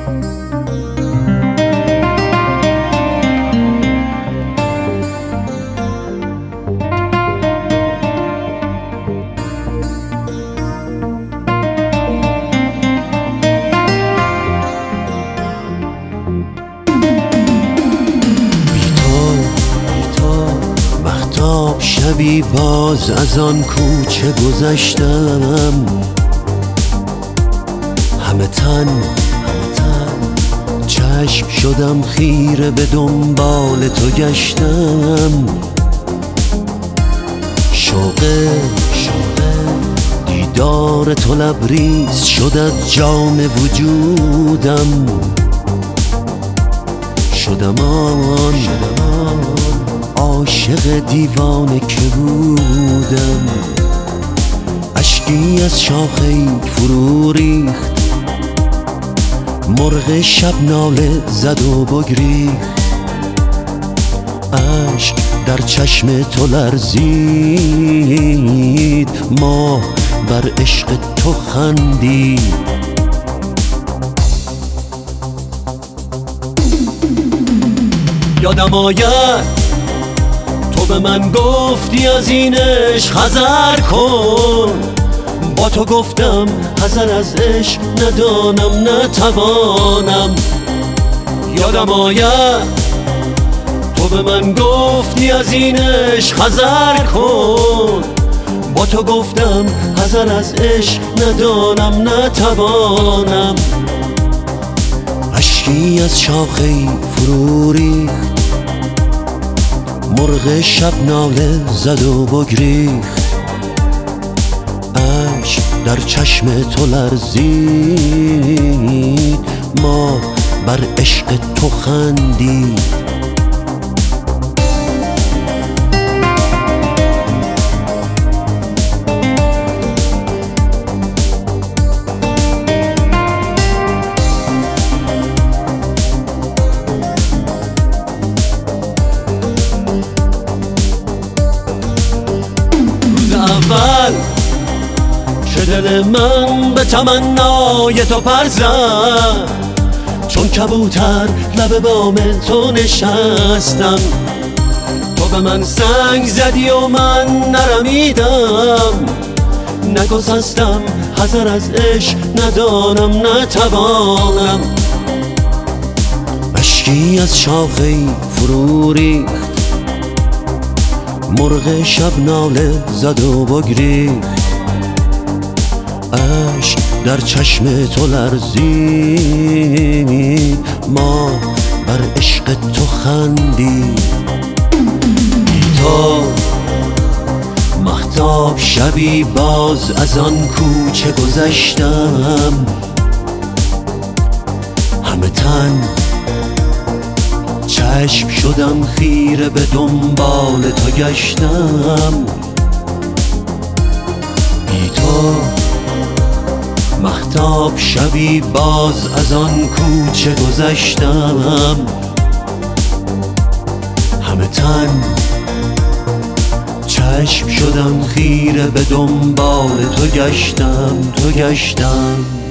شبی باز از آن کوچه گذشتم، همه تن چشم شدم خیره به دنبال تو گشتم. شوق دیدار تو لبریز شد از جام وجودم، شدم آن عاشق دیوانه که بودم. اشکی از شاخه فرو ریخت، مرغ شب ناله زد و بگریخت. اشک در چشم تو لرزید، ماه بر عشق تو خندید. یادم آید تو به من گفتی از این عشق حذر کن، با تو گفتم حذر از عشق ندانم نتوانم. یادم آید تو به من گفتی از این عشق حذر کن، با تو گفتم حذر از عشق ندانم نتوانم. اشکی از شاخه فرو ریخت، مرغ شب ناله زد و بگریخت. اشک در چشم تو لرزید، ما بر عشق تو خندید. اول که دل من به تمنای تو پر زد، چون کبوتر لب بام تو نشستم. تو به من سنگ زدی و من نرمیدم، نگسستم حذر از عشق ندانم نتوانم. اشکی از شاخه فرو ریخت، مرغ شب ناله زد و بگریخت. اشک در چشم تو لرزید، ما بر عشق تو خندید. بی تو مهتاب شبی باز از آن کوچه گذشتم، همه تن چشم شدم خیره به دنبال تو گشتم. بی تو مهتاب شبی باز از آن کوچه گذشتم، همه تن چشم شدم خیره به دنبال تو گشتم.